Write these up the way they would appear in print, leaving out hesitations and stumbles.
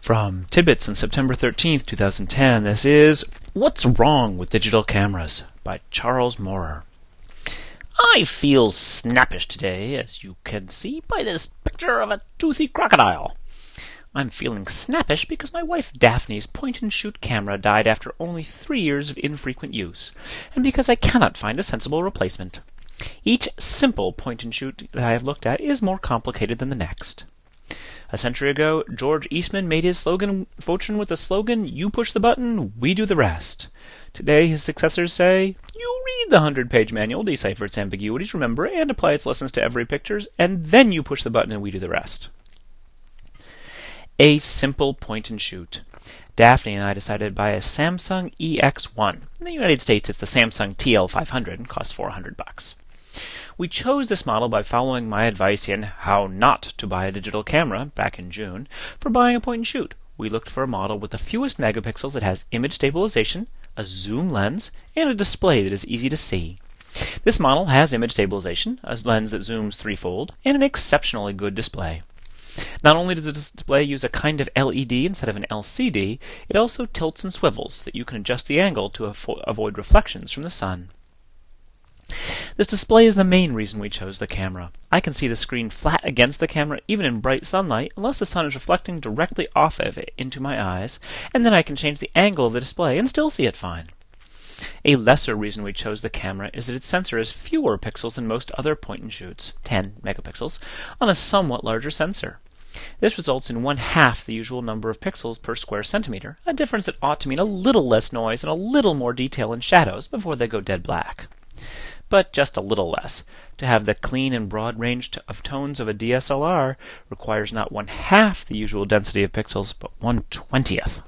From Tidbits on September 13th, 2010, this is What's Wrong with Digital Cameras by Charles Maurer. I feel snappish today, as you can see by this picture of a toothy crocodile. I'm feeling snappish because my wife Daphne's point-and-shoot camera died after only 3 years of infrequent use, and because I cannot find a sensible replacement. Each simple point-and-shoot that I have looked at is more complicated than the next. A century ago, George Eastman made his fortune with the slogan, "You push the button, we do the rest." Today, his successors say, "You read the 100-page manual, decipher its ambiguities, remember, and apply its lessons to every picture, and then you push the button and we do the rest." A simple point-and-shoot. Daphne and I decided to buy a Samsung EX1. In the United States, it's the Samsung TL500 and costs $400. We chose this model by following my advice in How Not to Buy a Digital Camera back in June for buying a point-and-shoot. We looked for a model with the fewest megapixels that has image stabilization, a zoom lens, and a display that is easy to see. This model has image stabilization, a lens that zooms threefold, and an exceptionally good display. Not only does the display use a kind of LED instead of an LCD, it also tilts and swivels so that you can adjust the angle to avoid reflections from the sun. This display is the main reason we chose the camera. I can see the screen flat against the camera even in bright sunlight unless the sun is reflecting directly off of it into my eyes, and then I can change the angle of the display and still see it fine. A lesser reason we chose the camera is that its sensor has fewer pixels than most other point-and-shoots, 10 megapixels, on a somewhat larger sensor. This results in 1/2 the usual number of pixels per square centimeter, a difference that ought to mean a little less noise and a little more detail in shadows before they go dead black. But just a little less. To have the clean and broad range of tones of a DSLR requires not 1/2 the usual density of pixels, but 1/20th.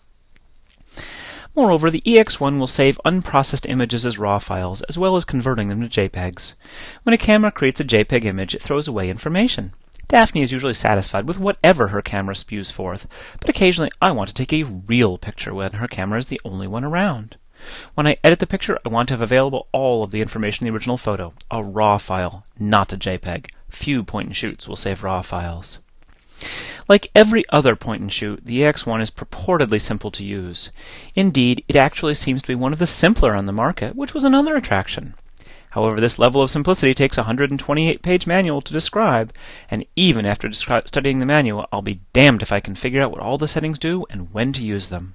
Moreover, the EX1 will save unprocessed images as RAW files, as well as converting them to JPEGs. When a camera creates a JPEG image, it throws away information. Daphne is usually satisfied with whatever her camera spews forth, but occasionally I want to take a real picture when her camera is the only one around. When I edit the picture, I want to have available all of the information in the original photo, a RAW file, not a JPEG. Few point-and-shoots will save RAW files. Like every other point-and-shoot, the EX1 is purportedly simple to use. Indeed, it actually seems to be one of the simpler on the market, which was another attraction. However, this level of simplicity takes a 128-page manual to describe, and even after studying the manual, I'll be damned if I can figure out what all the settings do and when to use them.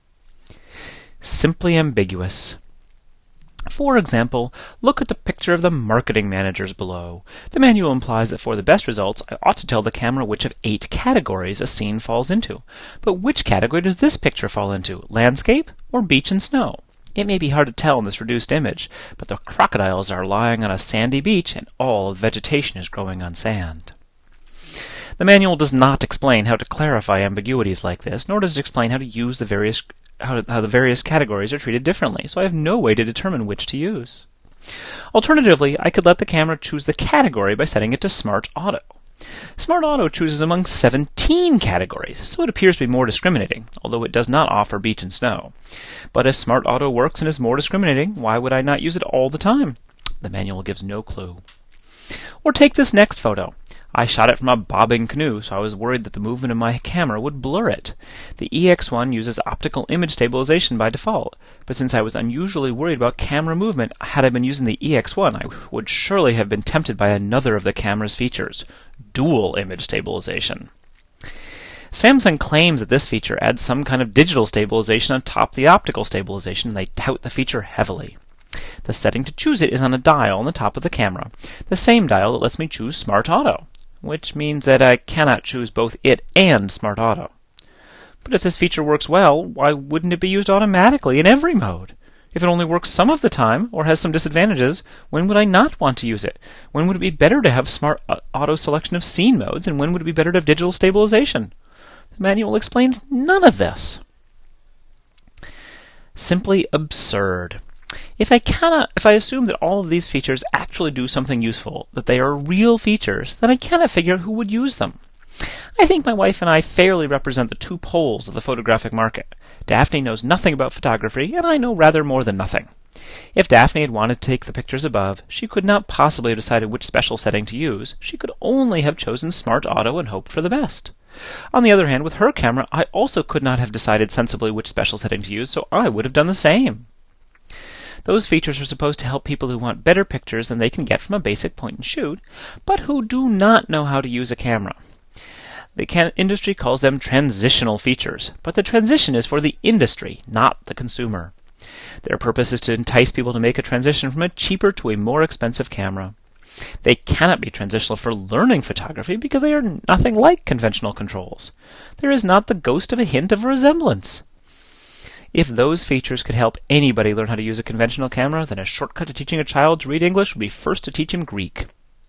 Simply ambiguous. For example, look at the picture of the marketing managers below. The manual implies that for the best results, I ought to tell the camera which of 8 categories a scene falls into. But which category does this picture fall into? Landscape or beach and snow? It may be hard to tell in this reduced image, but the crocodiles are lying on a sandy beach and all of vegetation is growing on sand. The manual does not explain how to clarify ambiguities like this, nor does it explain how to use how the various categories are treated differently, so I have no way to determine which to use. Alternatively, I could let the camera choose the category by setting it to Smart Auto. Smart Auto chooses among 17 categories, so it appears to be more discriminating, although it does not offer beach and snow. But if Smart Auto works and is more discriminating, why would I not use it all the time? The manual gives no clue. Or take this next photo. I shot it from a bobbing canoe, so I was worried that the movement of my camera would blur it. The EX1 uses optical image stabilization by default, but since I was unusually worried about camera movement, had I been using the EX1, I would surely have been tempted by another of the camera's features, dual image stabilization. Samsung claims that this feature adds some kind of digital stabilization on top of the optical stabilization, and they tout the feature heavily. The setting to choose it is on a dial on the top of the camera, the same dial that lets me choose Smart Auto, which means that I cannot choose both it and Smart Auto. But if this feature works well, why wouldn't it be used automatically in every mode? If it only works some of the time, or has some disadvantages, when would I not want to use it? When would it be better to have Smart Auto selection of scene modes, and when would it be better to have digital stabilization? The manual explains none of this. Simply absurd. If I assume that all of these features actually do something useful, that they are real features, then I cannot figure out who would use them. I think my wife and I fairly represent the two poles of the photographic market. Daphne knows nothing about photography, and I know rather more than nothing. If Daphne had wanted to take the pictures above, she could not possibly have decided which special setting to use. She could only have chosen Smart Auto and hoped for the best. On the other hand, with her camera, I also could not have decided sensibly which special setting to use, so I would have done the same. Those features are supposed to help people who want better pictures than they can get from a basic point-and-shoot, but who do not know how to use a camera. The industry calls them transitional features, but the transition is for the industry, not the consumer. Their purpose is to entice people to make a transition from a cheaper to a more expensive camera. They cannot be transitional for learning photography because they are nothing like conventional controls. There is not the ghost of a hint of a resemblance. If those features could help anybody learn how to use a conventional camera, then a shortcut to teaching a child to read English would be first to teach him Greek.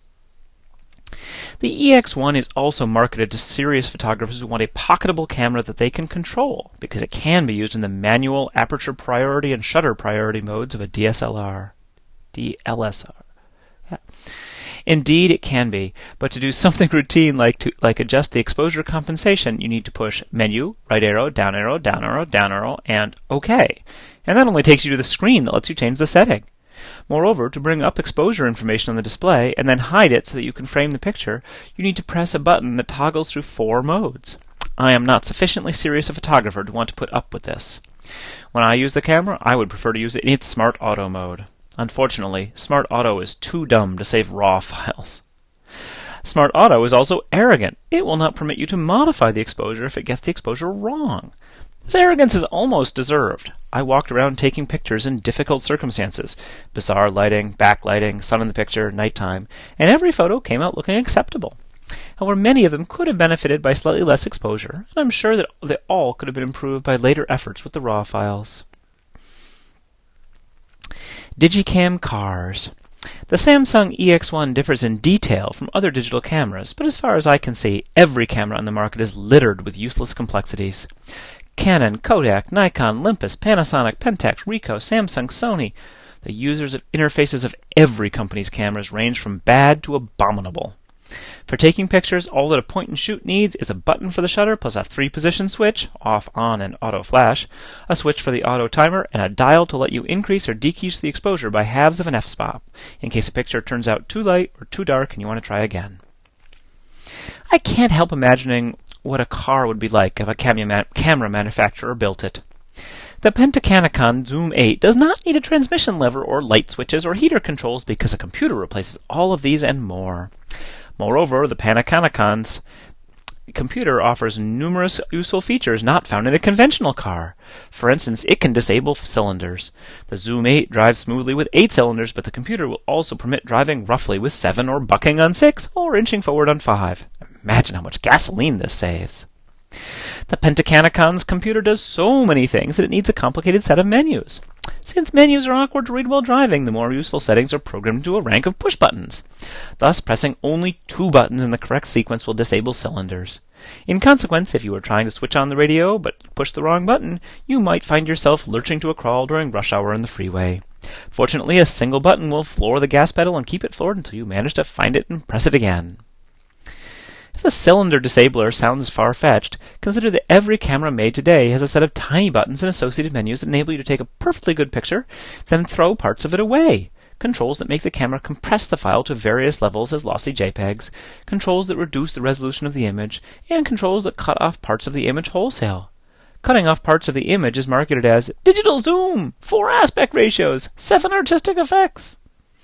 The EX1 is also marketed to serious photographers who want a pocketable camera that they can control, because it can be used in the manual, aperture priority, and shutter priority modes of a DSLR. DLSR. Yeah. Indeed, it can be, but to do something routine like adjust the exposure compensation, you need to push Menu, right arrow, down arrow, down arrow, down arrow, and OK. And that only takes you to the screen that lets you change the setting. Moreover, to bring up exposure information on the display and then hide it so that you can frame the picture, you need to press a button that toggles through 4 modes. I am not sufficiently serious a photographer to want to put up with this. When I use the camera, I would prefer to use it in its Smart Auto mode. Unfortunately, Smart Auto is too dumb to save RAW files. Smart Auto is also arrogant. It will not permit you to modify the exposure if it gets the exposure wrong. This arrogance is almost deserved. I walked around taking pictures in difficult circumstances. Bizarre lighting, backlighting, sun in the picture, nighttime, and every photo came out looking acceptable. However, many of them could have benefited by slightly less exposure, and I'm sure that they all could have been improved by later efforts with the RAW files. Digicam cars. The Samsung EX1 differs in detail from other digital cameras, but as far as I can see, every camera on the market is littered with useless complexities. Canon, Kodak, Nikon, Olympus, Panasonic, Pentax, Ricoh, Samsung, Sony. The users interfaces of every company's cameras range from bad to abominable. For taking pictures, all that a point-and-shoot needs is a button for the shutter plus a 3-position switch, off, on, and auto flash, a switch for the auto timer, and a dial to let you increase or decrease the exposure by halves of an f-stop, in case a picture turns out too light or too dark and you want to try again. I can't help imagining what a car would be like if a camera manufacturer built it. The Pentacanicon Zoom 8 does not need a transmission lever or light switches or heater controls because a computer replaces all of these and more. Moreover, the Panacanicon's computer offers numerous useful features not found in a conventional car. For instance, it can disable cylinders. The Zoom 8 drives smoothly with 8 cylinders, but the computer will also permit driving roughly with 7 or bucking on 6 or inching forward on 5. Imagine how much gasoline this saves. The Pentacanicon's computer does so many things that it needs a complicated set of menus. Since menus are awkward to read while driving, the more useful settings are programmed into a rank of push buttons. Thus, pressing only 2 buttons in the correct sequence will disable cylinders. In consequence, if you are trying to switch on the radio but push the wrong button, you might find yourself lurching to a crawl during rush hour in the freeway. Fortunately, a single button will floor the gas pedal and keep it floored until you manage to find it and press it again. If the cylinder disabler sounds far-fetched, consider that every camera made today has a set of tiny buttons and associated menus that enable you to take a perfectly good picture, then throw parts of it away. Controls that make the camera compress the file to various levels as lossy JPEGs, controls that reduce the resolution of the image, and controls that cut off parts of the image wholesale. Cutting off parts of the image is marketed as digital zoom, 4 aspect ratios, 7 artistic effects.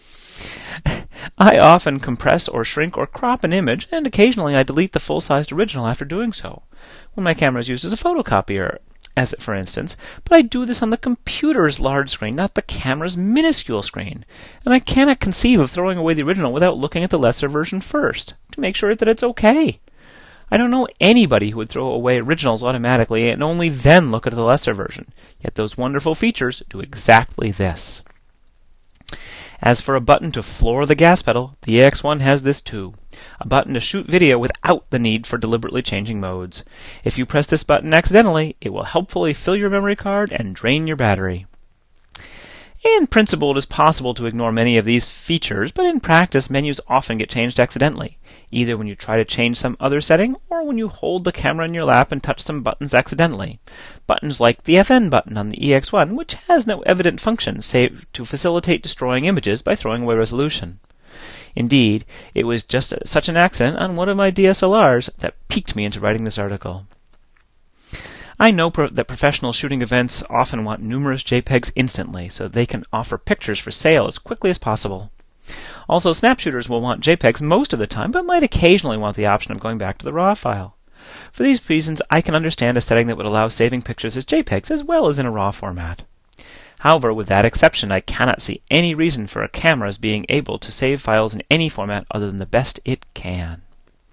I often compress or shrink or crop an image, and occasionally I delete the full-sized original after doing so, when my camera is used as a photocopier, for instance, but I do this on the computer's large screen, not the camera's minuscule screen, and I cannot conceive of throwing away the original without looking at the lesser version first, to make sure that it's okay. I don't know anybody who would throw away originals automatically and only then look at the lesser version, yet those wonderful features do exactly this. As for a button to floor the gas pedal, the EX1 has this too. A button to shoot video without the need for deliberately changing modes. If you press this button accidentally, it will helpfully fill your memory card and drain your battery. In principle, it is possible to ignore many of these features, but in practice, menus often get changed accidentally, either when you try to change some other setting or when you hold the camera in your lap and touch some buttons accidentally. Buttons like the FN button on the EX1, which has no evident function save to facilitate destroying images by throwing away resolution. Indeed, it was just such an accident on one of my DSLRs that piqued me into writing this article. I know that professional shooting events often want numerous JPEGs instantly so they can offer pictures for sale as quickly as possible. Also, snapshooters will want JPEGs most of the time, but might occasionally want the option of going back to the RAW file. For these reasons, I can understand a setting that would allow saving pictures as JPEGs as well as in a RAW format. However, with that exception, I cannot see any reason for a camera's being able to save files in any format other than the best it can.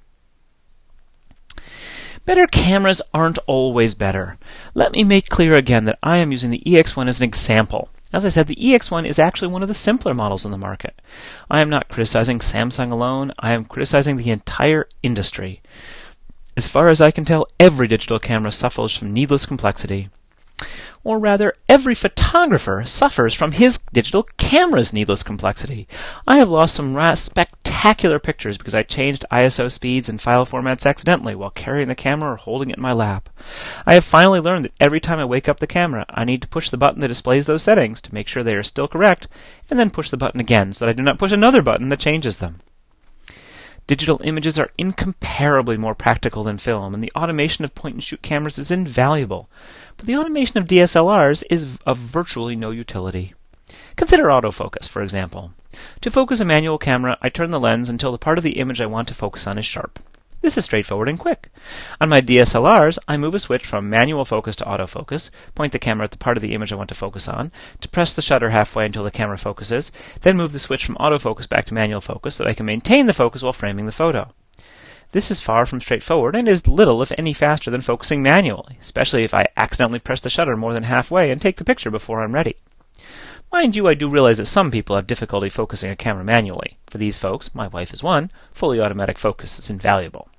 Better cameras aren't always better. Let me make clear again that I am using the EX1 as an example. As I said, the EX1 is actually one of the simpler models in the market. I am not criticizing Samsung alone, I am criticizing the entire industry. As far as I can tell, every digital camera suffers from needless complexity. Or rather, every photographer suffers from his digital camera's needless complexity. I have lost some spectacular pictures because I changed ISO speeds and file formats accidentally while carrying the camera or holding it in my lap. I have finally learned that every time I wake up the camera, I need to push the button that displays those settings to make sure they are still correct, and then push the button again so that I do not push another button that changes them. Digital images are incomparably more practical than film, and the automation of point-and-shoot cameras is invaluable. But the automation of DSLRs is of virtually no utility. Consider autofocus, for example. To focus a manual camera, I turn the lens until the part of the image I want to focus on is sharp. This is straightforward and quick. On my DSLRs, I move a switch from manual focus to autofocus, point the camera at the part of the image I want to focus on, to press the shutter halfway until the camera focuses, then move the switch from autofocus back to manual focus so that I can maintain the focus while framing the photo. This is far from straightforward and is little, if any, faster than focusing manually, especially if I accidentally press the shutter more than halfway and take the picture before I'm ready. Mind you, I do realize that some people have difficulty focusing a camera manually. For these folks, my wife is one, fully automatic focus is invaluable.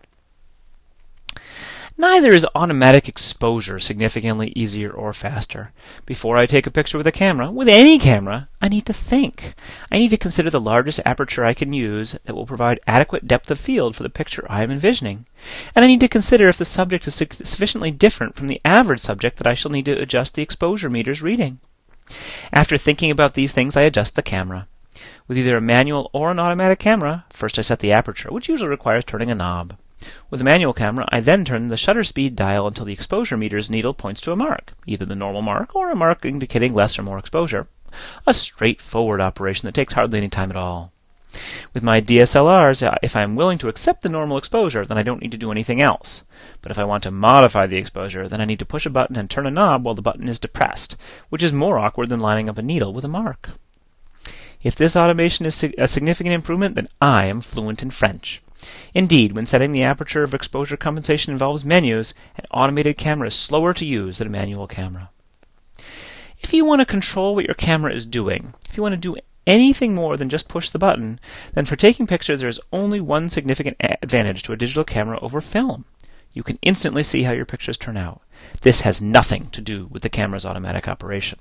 Neither is automatic exposure significantly easier or faster. Before I take a picture with a camera, with any camera, I need to think. I need to consider the largest aperture I can use that will provide adequate depth of field for the picture I am envisioning. And I need to consider if the subject is sufficiently different from the average subject that I shall need to adjust the exposure meter's reading. After thinking about these things, I adjust the camera. With either a manual or an automatic camera, first I set the aperture, which usually requires turning a knob. With a manual camera, I then turn the shutter speed dial until the exposure meter's needle points to a mark, either the normal mark or a mark indicating less or more exposure. A straightforward operation that takes hardly any time at all. With my DSLRs, if I am willing to accept the normal exposure, then I don't need to do anything else. But if I want to modify the exposure, then I need to push a button and turn a knob while the button is depressed, which is more awkward than lining up a needle with a mark. If this automation is a significant improvement, then I am fluent in French. Indeed, when setting the aperture of exposure compensation involves menus, an automated camera is slower to use than a manual camera. If you want to control what your camera is doing, if you want to do anything more than just push the button, then for taking pictures there is only one significant advantage to a digital camera over film. You can instantly see how your pictures turn out. This has nothing to do with the camera's automatic operation.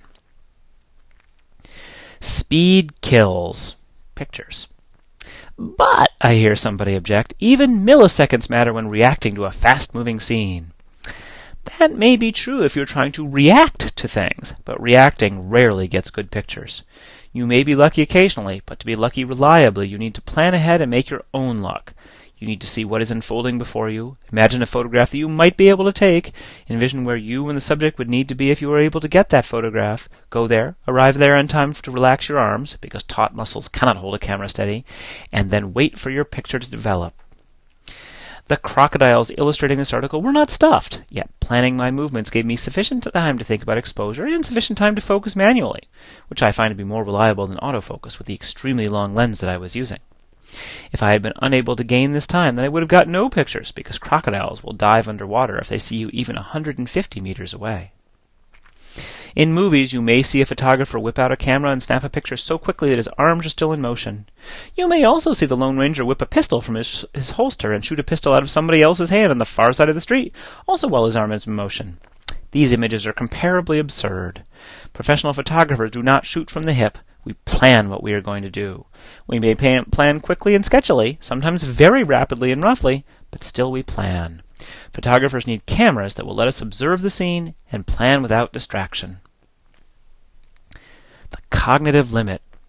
Speed kills pictures. But, I hear somebody object, even milliseconds matter when reacting to a fast-moving scene. That may be true if you're trying to react to things, but reacting rarely gets good pictures. You may be lucky occasionally, but to be lucky reliably, you need to plan ahead and make your own luck. You need to see what is unfolding before you, imagine a photograph that you might be able to take, envision where you and the subject would need to be if you were able to get that photograph, go there, arrive there in time to relax your arms, because taut muscles cannot hold a camera steady, and then wait for your picture to develop. The crocodiles illustrating this article were not stuffed, yet planning my movements gave me sufficient time to think about exposure and sufficient time to focus manually, which I find to be more reliable than autofocus with the extremely long lens that I was using. If I had been unable to gain this time, then I would have got no pictures, because crocodiles will dive underwater if they see you even 150 meters away. In movies, you may see a photographer whip out a camera and snap a picture so quickly that his arms are still in motion. You may also see the Lone Ranger whip a pistol from his holster and shoot a pistol out of somebody else's hand on the far side of the street, also while his arm is in motion. These images are comparably absurd. Professional photographers do not shoot from the hip. We plan what we are going to do. We may plan quickly and sketchily, sometimes very rapidly and roughly, but still we plan. Photographers need cameras that will let us observe the scene and plan without distraction. The cognitive limit.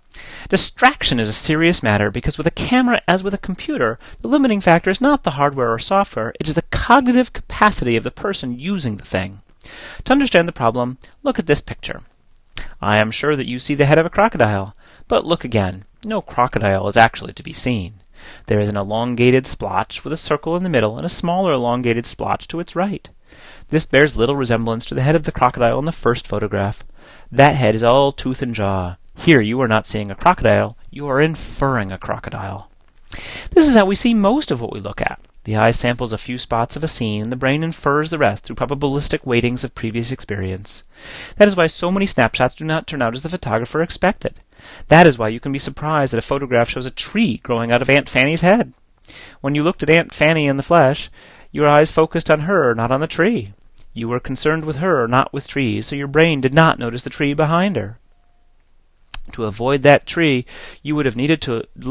Distraction is a serious matter because with a camera, as with a computer, the limiting factor is not the hardware or software, it is the cognitive capacity of the person using the thing. To understand the problem, look at this picture. I am sure that you see the head of a crocodile, but look again. No crocodile is actually to be seen. There is an elongated splotch with a circle in the middle and a smaller elongated splotch to its right. This bears little resemblance to the head of the crocodile in the first photograph. That head is all tooth and jaw. Here you are not seeing a crocodile, you are inferring a crocodile. This is how we see most of what we look at. The eye samples a few spots of a scene, and the brain infers the rest through probabilistic weightings of previous experience. That is why so many snapshots do not turn out as the photographer expected. That is why you can be surprised that a photograph shows a tree growing out of Aunt Fanny's head. When you looked at Aunt Fanny in the flesh, your eyes focused on her, not on the tree. You were concerned with her, not with trees, so your brain did not notice the tree behind her. To avoid that tree, you would have needed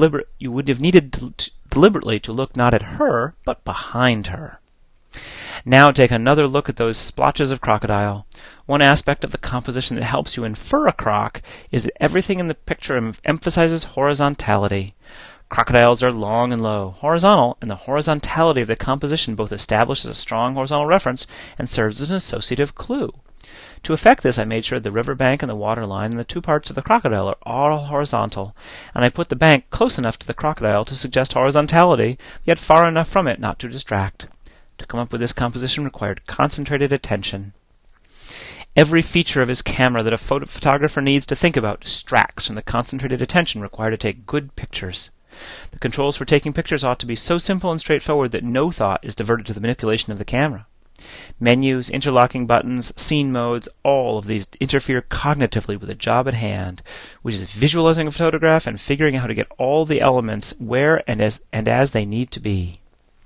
deliberately to look not at her, but behind her. Now take another look at those splotches of crocodile. One aspect of the composition that helps you infer a croc is that everything in the picture emphasizes horizontality. Crocodiles are long and low, horizontal, and the horizontality of the composition both establishes a strong horizontal reference and serves as an associative clue. To effect this, I made sure the river bank and the water line and the two parts of the crocodile are all horizontal, and I put the bank close enough to the crocodile to suggest horizontality, yet far enough from it not to distract. To come up with this composition required concentrated attention. Every feature of his camera that a photographer needs to think about distracts from the concentrated attention required to take good pictures. The controls for taking pictures ought to be so simple and straightforward that no thought is diverted to the manipulation of the camera. Menus, interlocking buttons, scene modes, all of these interfere cognitively with the job at hand, which is visualizing a photograph and figuring out how to get all the elements where and as they need to be.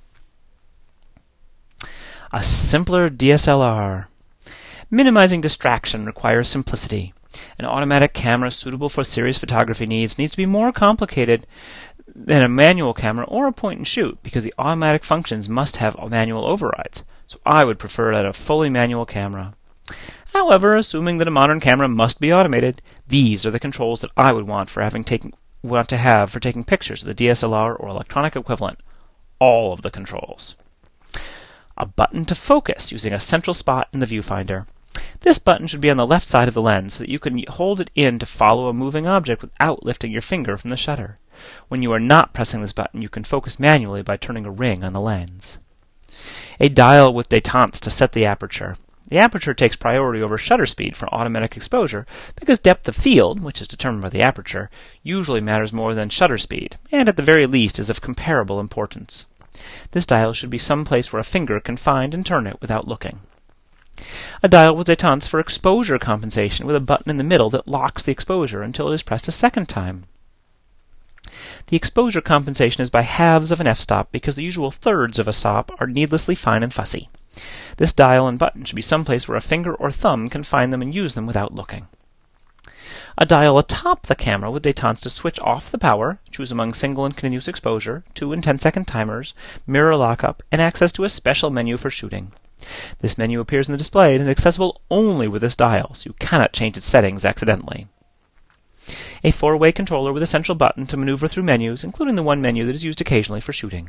A simpler DSLR. Minimizing distraction requires simplicity. An automatic camera suitable for serious photography needs to be more complicated than a manual camera or a point-and-shoot because the automatic functions must have manual overrides. So I would prefer a fully manual camera. However, assuming that a modern camera must be automated, these are the controls that I would want for taking pictures of the DSLR or electronic equivalent. All of the controls. A button to focus using a central spot in the viewfinder. This button should be on the left side of the lens so that you can hold it in to follow a moving object without lifting your finger from the shutter. When you are not pressing this button, you can focus manually by turning a ring on the lens. A dial with détente to set the aperture. The aperture takes priority over shutter speed for automatic exposure because depth of field, which is determined by the aperture, usually matters more than shutter speed, and at the very least is of comparable importance. This dial should be some place where a finger can find and turn it without looking. A dial with détente for exposure compensation with a button in the middle that locks the exposure until it is pressed a second time. The exposure compensation is by halves of an f-stop because the usual thirds of a stop are needlessly fine and fussy. This dial and button should be someplace where a finger or thumb can find them and use them without looking. A dial atop the camera with détente to switch off the power, choose among single and continuous exposure, 2 and 10-second timers, mirror lockup, and access to a special menu for shooting. This menu appears in the display and is accessible only with this dial, so you cannot change its settings accidentally. A 4-way controller with a central button to maneuver through menus, including the one menu that is used occasionally for shooting.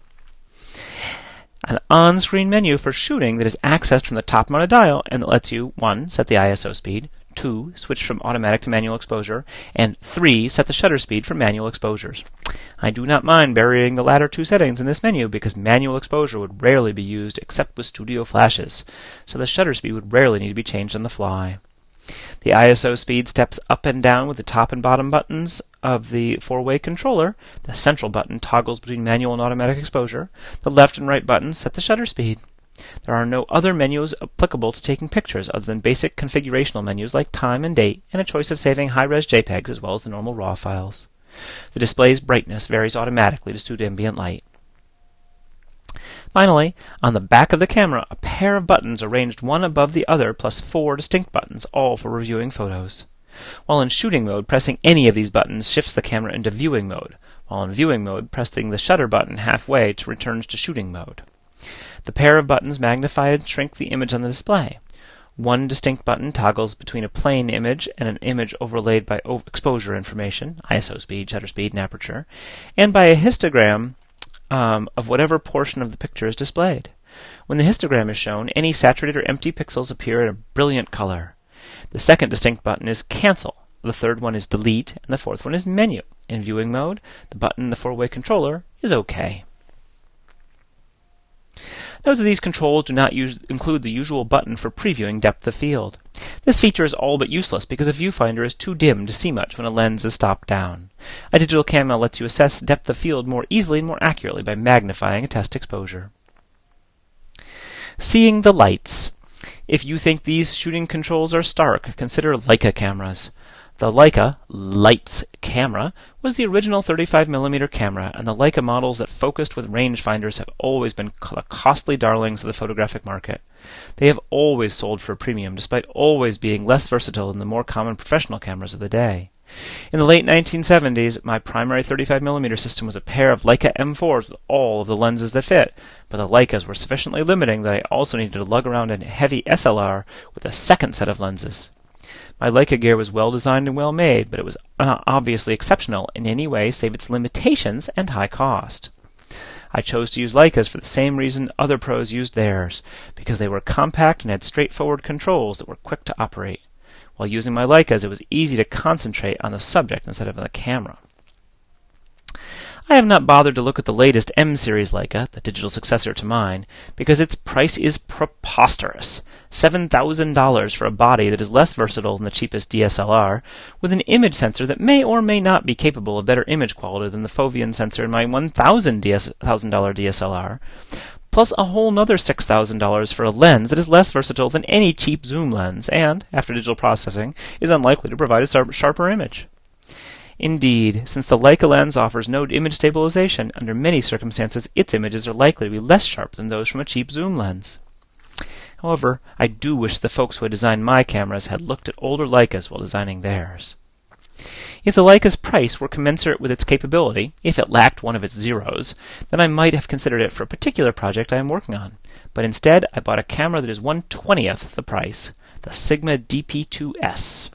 An on-screen menu for shooting that is accessed from the top-mounted dial and that lets you 1. Set the ISO speed, 2. Switch from automatic to manual exposure, and 3. Set the shutter speed for manual exposures. I do not mind burying the latter two settings in this menu because manual exposure would rarely be used except with studio flashes, so the shutter speed would rarely need to be changed on the fly. The ISO speed steps up and down with the top and bottom buttons of the 4-way controller. The central button toggles between manual and automatic exposure. The left and right buttons set the shutter speed. There are no other menus applicable to taking pictures other than basic configurational menus like time and date and a choice of saving high-res JPEGs as well as the normal RAW files. The display's brightness varies automatically to suit ambient light. Finally, on the back of the camera, a pair of buttons arranged one above the other plus 4 distinct buttons, all for reviewing photos. While in shooting mode, pressing any of these buttons shifts the camera into viewing mode, while in viewing mode, pressing the shutter button halfway returns to shooting mode. The pair of buttons magnify and shrink the image on the display. One distinct button toggles between a plain image and an image overlaid by exposure information, ISO speed, shutter speed, and aperture, and by a histogram of whatever portion of the picture is displayed. When the histogram is shown, any saturated or empty pixels appear in a brilliant color. The second distinct button is Cancel. The third one is Delete, and the fourth one is Menu. In viewing mode, the button in the four-way controller is OK. Note that these controls do not include the usual button for previewing depth of field. This feature is all but useless because a viewfinder is too dim to see much when a lens is stopped down. A digital camera lets you assess depth of field more easily and more accurately by magnifying a test exposure. Seeing the lights. If you think these shooting controls are stark, consider Leica cameras. The Leica Lights camera was the original 35mm camera, and the Leica models that focused with rangefinders have always been the costly darlings of the photographic market. They have always sold for a premium, despite always being less versatile than the more common professional cameras of the day. In the late 1970s, my primary 35mm system was a pair of Leica M4s with all of the lenses that fit, but the Leicas were sufficiently limiting that I also needed to lug around a heavy SLR with a second set of lenses. My Leica gear was well designed and well made, but it was obviously exceptional in any way save its limitations and high cost. I chose to use Leicas for the same reason other pros used theirs, because they were compact and had straightforward controls that were quick to operate. While using my Leicas, it was easy to concentrate on the subject instead of on the camera. I have not bothered to look at the latest M-series Leica, the digital successor to mine, because its price is preposterous. $7,000 for a body that is less versatile than the cheapest DSLR, with an image sensor that may or may not be capable of better image quality than the Foveon sensor in my $1,000 DSLR, plus a whole nother $6,000 for a lens that is less versatile than any cheap zoom lens, and, after digital processing, is unlikely to provide a sharper image. Indeed, since the Leica lens offers no image stabilization, under many circumstances its images are likely to be less sharp than those from a cheap zoom lens. However, I do wish the folks who had designed my cameras had looked at older Leicas while designing theirs. If the Leica's price were commensurate with its capability, if it lacked one of its zeros, then I might have considered it for a particular project I am working on. But instead, I bought a camera that is 1/20th the price, the Sigma DP2S.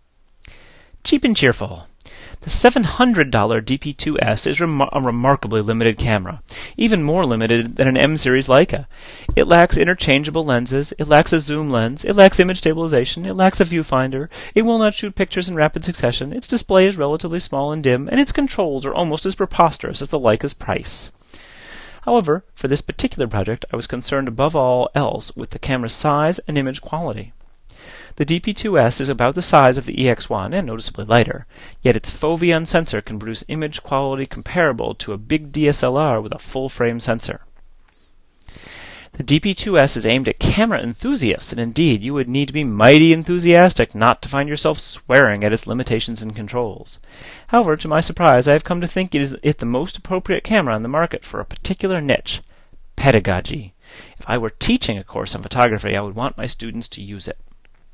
Cheap and cheerful. The $700 DP2S is a remarkably limited camera, even more limited than an M-series Leica. It lacks interchangeable lenses, it lacks a zoom lens, it lacks image stabilization, it lacks a viewfinder, it will not shoot pictures in rapid succession, its display is relatively small and dim, and its controls are almost as preposterous as the Leica's price. However, for this particular project, I was concerned above all else with the camera's size and image quality. The DP2S is about the size of the EX1 and noticeably lighter, yet its Foveon sensor can produce image quality comparable to a big DSLR with a full-frame sensor. The DP2S is aimed at camera enthusiasts, and indeed you would need to be mighty enthusiastic not to find yourself swearing at its limitations and controls. However, to my surprise, I have come to think it the most appropriate camera on the market for a particular niche, pedagogy. If I were teaching a course on photography, I would want my students to use it.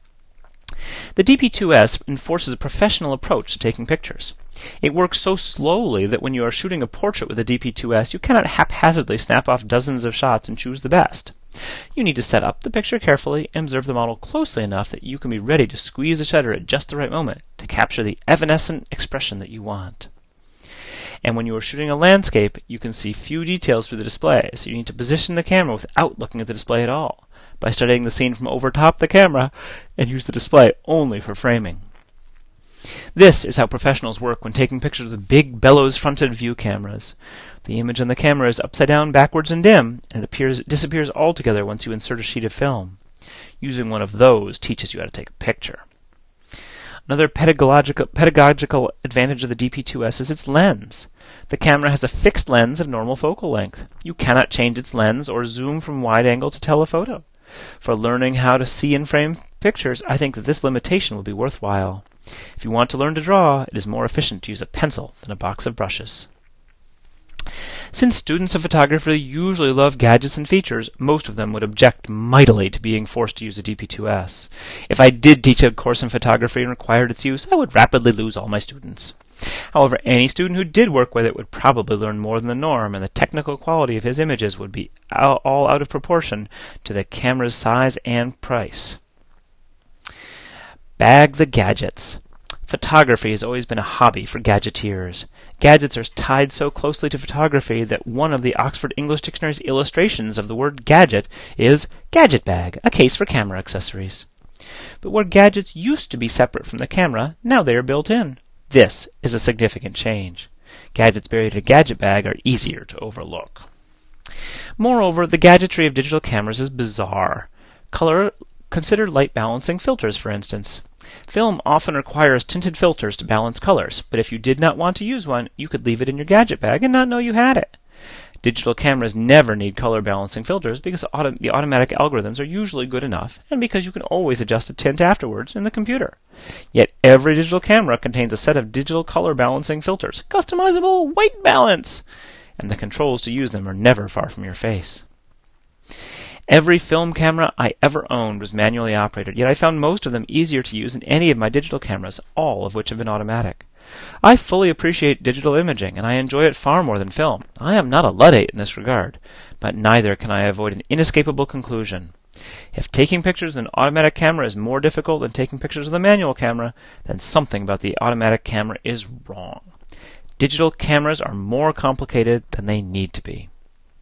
The DP2S enforces a professional approach to taking pictures. It works so slowly that when you are shooting a portrait with a DP2S, you cannot haphazardly snap off dozens of shots and choose the best. You need to set up the picture carefully and observe the model closely enough that you can be ready to squeeze the shutter at just the right moment to capture the evanescent expression that you want. And when you are shooting a landscape, you can see few details through the display, so you need to position the camera without looking at the display at all, by studying the scene from over top the camera, and use the display only for framing. This is how professionals work when taking pictures with big bellows-fronted view cameras. The image on the camera is upside down, backwards, and dim, and it disappears altogether once you insert a sheet of film. Using one of those teaches you how to take a picture. Another pedagogical advantage of the DP2S is its lens. The camera has a fixed lens of normal focal length. You cannot change its lens or zoom from wide angle to telephoto. For learning how to see and frame pictures, I think that this limitation will be worthwhile. If you want to learn to draw, it is more efficient to use a pencil than a box of brushes. Since students of photography usually love gadgets and features, most of them would object mightily to being forced to use a DP2S. If I did teach a course in photography and required its use, I would rapidly lose all my students. However, any student who did work with it would probably learn more than the norm, and the technical quality of his images would be all out of proportion to the camera's size and price. Bag the gadgets. Photography has always been a hobby for gadgeteers. Gadgets are tied so closely to photography that one of the Oxford English Dictionary's illustrations of the word gadget is gadget bag, a case for camera accessories. But where gadgets used to be separate from the camera, now they are built in. This is a significant change. Gadgets buried in a gadget bag are easier to overlook. Moreover, the gadgetry of digital cameras is bizarre. Consider light balancing filters, for instance. Film often requires tinted filters to balance colors, but if you did not want to use one, you could leave it in your gadget bag and not know you had it. Digital cameras never need color balancing filters because the automatic algorithms are usually good enough, and because you can always adjust the tint afterwards in the computer. Yet every digital camera contains a set of digital color balancing filters, customizable white balance, and the controls to use them are never far from your face. Every film camera I ever owned was manually operated, yet I found most of them easier to use than any of my digital cameras, all of which have been automatic. I fully appreciate digital imaging, and I enjoy it far more than film. I am not a Luddite in this regard, but neither can I avoid an inescapable conclusion. If taking pictures with an automatic camera is more difficult than taking pictures with a manual camera, then something about the automatic camera is wrong. Digital cameras are more complicated than they need to be.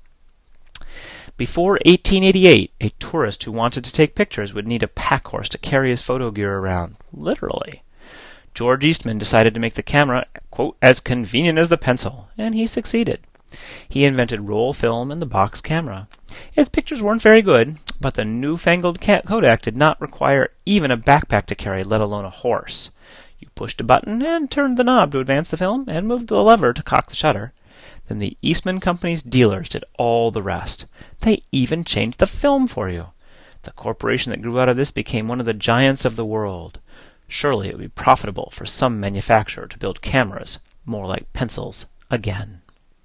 Before 1888, a tourist who wanted to take pictures would need a pack horse to carry his photo gear around, literally. George Eastman decided to make the camera, quote, as convenient as the pencil, and he succeeded. He invented roll film and the box camera. His pictures weren't very good, but the newfangled Kodak did not require even a backpack to carry, let alone a horse. You pushed a button and turned the knob to advance the film and moved the lever to cock the shutter. Then the Eastman Company's dealers did all the rest. They even changed the film for you. The corporation that grew out of this became one of the giants of the world. Surely it would be profitable for some manufacturer to build cameras more like pencils again.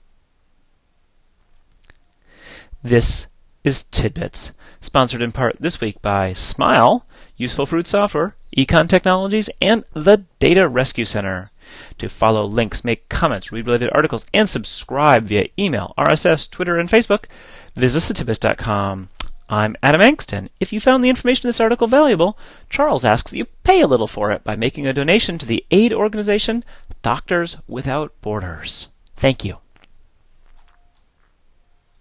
This is Tidbits, sponsored in part this week by Smile, Useful Fruit Software, Econ Technologies, and the Data Rescue Center. To follow links, make comments, read related articles, and subscribe via email, RSS, Twitter, and Facebook, visit tidbits.com. I'm Adam Angston. If you found the information in this article valuable, Charles asks that you pay a little for it by making a donation to the aid organization Doctors Without Borders. Thank you.